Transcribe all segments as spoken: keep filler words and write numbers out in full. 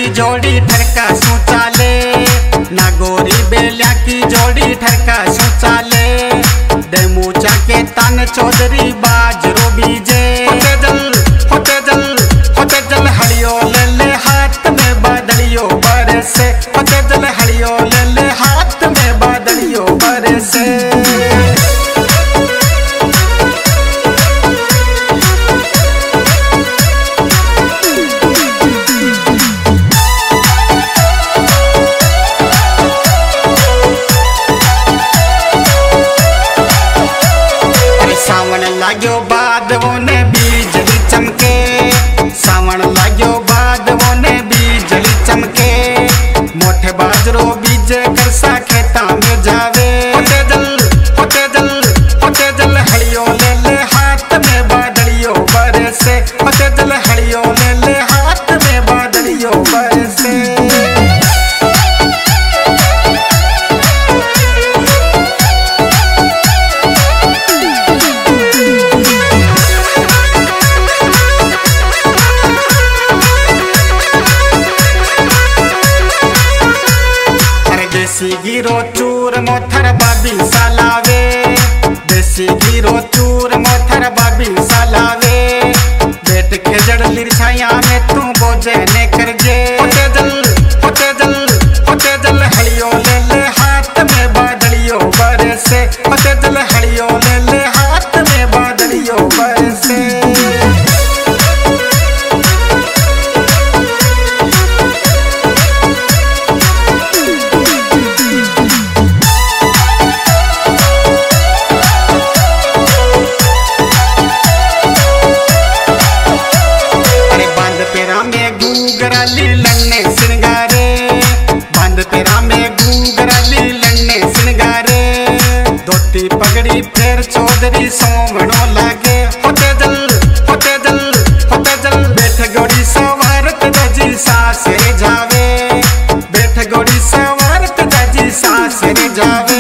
की जोड़ी ठरका सू चाले, नागोरी बेलिया की जोड़ी ठरका सू चाले। देमूचा के तन चौधरी बाजरो बीजे, होते जल होते जल होते जल हड़ियो ले ले हाथ में बादलियो बरसे, होते जल हड़ियो ले ले हाथ में बादलियो बरसे। सावन लाग्यो बादवों ने बिजली चमके, सावन लाग्यो बादवों ने बिजली चमके। मोठे बाजरो बीजे करसा खेता में जावे, होते जल होते जल होते जल हड़ियो ले ले हाथ में बादलियो बरसे, होते जल हड़ियो ले ले हाथ में बादलियो बरसे। देसी गिरो चूर मोथर बाबी सालावे, देसी गिरो चूर मोथर बाबी सालावे। बेट के जड़ लिरछाया में तू बोझे ने कर जे, होते जल होते जल होते जल हड़ियो ले ले हाथ में बादलियो बरसे, होते जल हड़ियो ले ले हाथ में बादलियो बरसे। गूगराली लन्ने सिंगारे, बंद तेरा में गूगराली लन्ने सिंगारे। धोती पगड़ी फेर चौधरी सोमनो लागे, होते जल होते जल होते जल। बैठ गोड़ी सवारत दाजी सासरे जावे, बैठ गोड़ी सवारत दाजी सासरे जावे।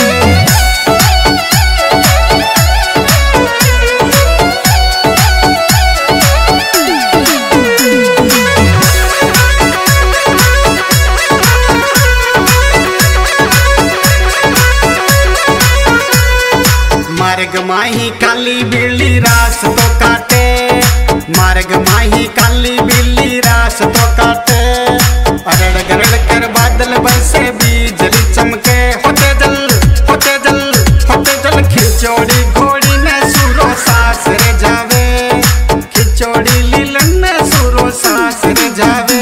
मार्ग माही काली बिल्ली रास तो काटे, मार्ग माही काली बिल्ली रास तो काटे। अरड़ गरड़ कर बादल बरसे बिजली चमके, होते जल होते जल होते जल। खिचौड़ी घोड़ी ने सुरो सासरे जावे, खिचौड़ी लीलन ने सुरो सासरे जावे।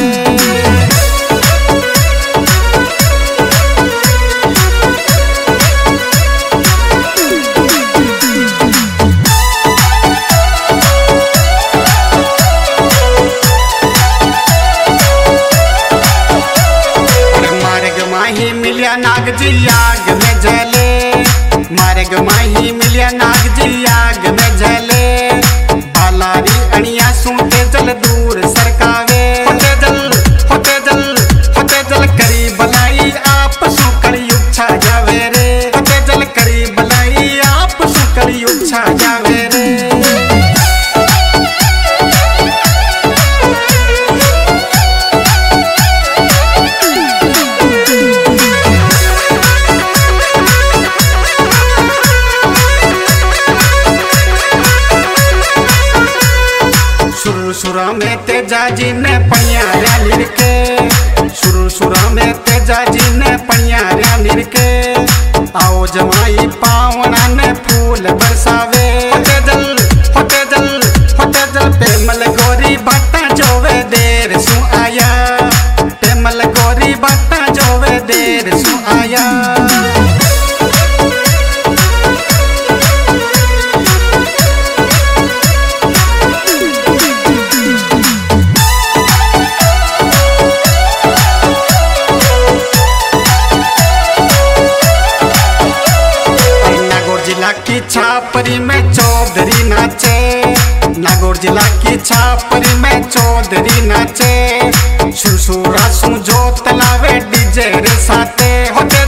मिलिया नाग जी आग में जले, मार्ग माही मिलिया नाग जी आग में जले। बालारी अणिया सूते जल दूर सरकावे, होते जल होते जल होते जल। करी बलाई आप सुकड़ युच्छा जावे रे, होते जल करी बलाई आप सुकड़ युच्छा जावे रे। सुरा में तेजा जी ने पैयारिया लिरके, सुर सुरा में तेजा जी ने पैयारिया लिरके। आओ जवाई पावना ने फूल बरसावे, होते जल होते जल होते जल। पेमल गोरी बाटा जोवे देर सु आया, पेमल गोरी बाटा जोवे देर सु आया। की छापरी में चौधरी नाचे, नागौर जिला की छापरी में चौधरी नाचे। सुरसुरा सु जो तलावे डीजे रे साथे, होते